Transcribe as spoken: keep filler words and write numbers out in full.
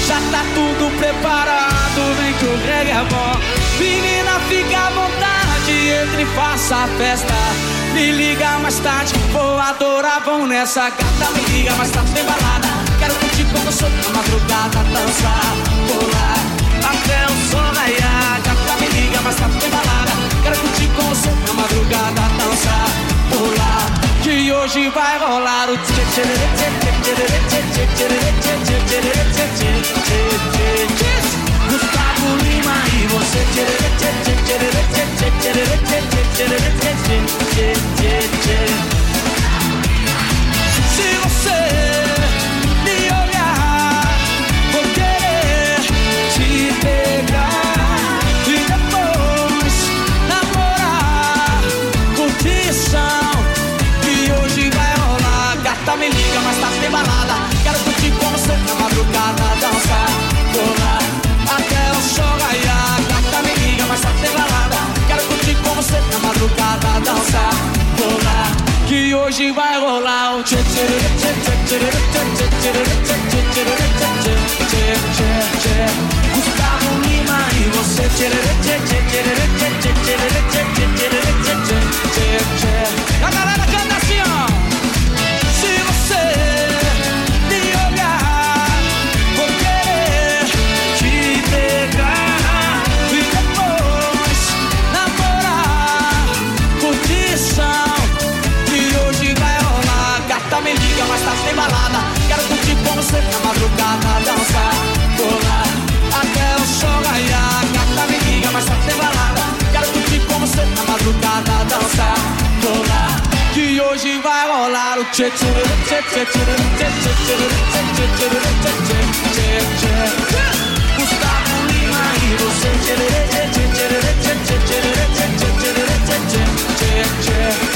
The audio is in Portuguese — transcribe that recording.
Já tá tudo preparado, vem que o reggae é bom. Menina, fica à vontade, entre e faça a festa. Me liga mais tarde, vou adorar, vão nessa. Gata, me liga mais tarde, tem balada. Quero curtir com você na madrugada, dançar, pular até o sol raiar. Gata, me liga mais tarde, tem balada. Quero curtir com você na madrugada, dançar, pular. Que hoje vai rolar o tchê tchê tchê tchê tchê tchê tchê tchê tchê tchê tchê. Gustavo Lima e você tchê tchê tchê tchê tchê tchê tchê tchê tchê tchê. Se você me olhar, vou querer te pegar e depois namorar. Curtição que hoje vai rolar. Gata, me liga, mas tá sem balada. Quero curtir com você na madrugada, dançar, pular até o sol raiar. Gata, me liga, mas tá sem balada. Quero curtir com você na madrugada, dançar, pular. Que hoje vai rolar o tchê tchê tchê tchê tchê tchê tchê tchê tchê tchê. Gustavo Lima e você tchê tchê tchê tchê tchê tchê tchê tchê. A galera canta assim, ó. Se você me olhar, vou querer te pegar e depois namorar. Curtição que hoje vai rolar. Gata, me liga, mas tá sem balada. Quero curtir com você na madrugada, dançar, pular até o sol raiar. Gata, me liga, mas tá sem balada. Quero curtir com você na madrugada, dançar, pular. Que hoje vai rolar o tchê tchê tchê tchê tchê tchê tchê tchê tchê. Gustavo Lima e você tchê tchê tchê tchê tchê tchê tchê tchê tchê tchê.